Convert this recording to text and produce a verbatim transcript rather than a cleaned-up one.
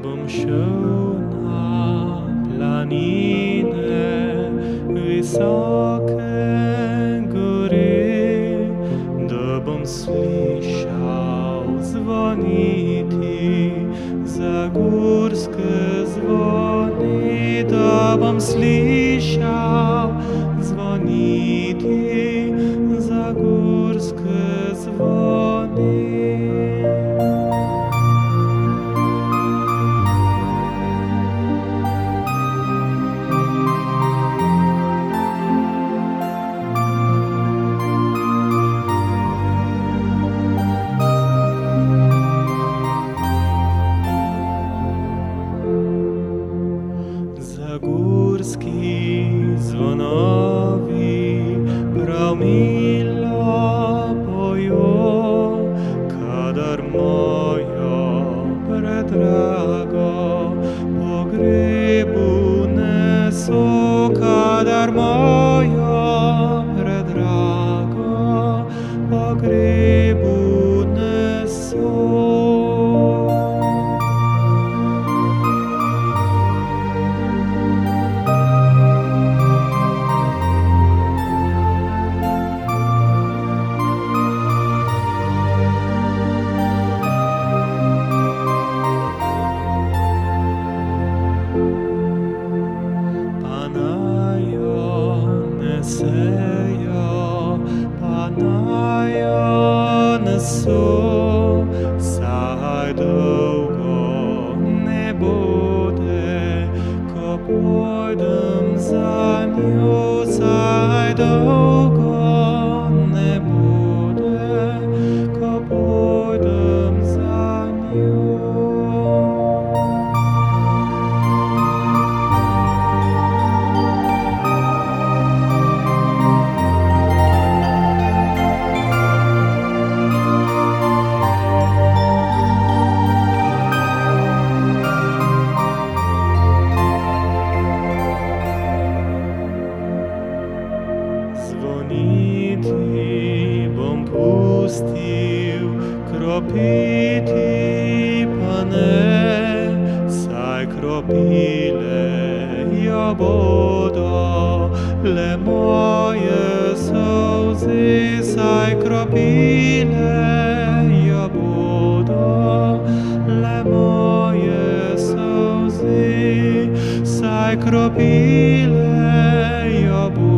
bom šel na planine visoke gore, da bom slišal zvoniti zagorske zvoni, da bom slišal zvoniti zagorske zvoni. Zagorski zvonovi prav milo pojo, kadar mojo predrago pogrebu neso, kadar mojo predrago pogrebu neso. Nesejo, panajo neso, saj dolgo ne bude, ko pojdem za njo, saj dolgo ne bude, ko pojdem za njo. Zvoniti bom pustil, kropiti pa ne, saj kropile jo bodo le moje solze, saj kropile jo bodo le moje solze, saj kropile jo bodo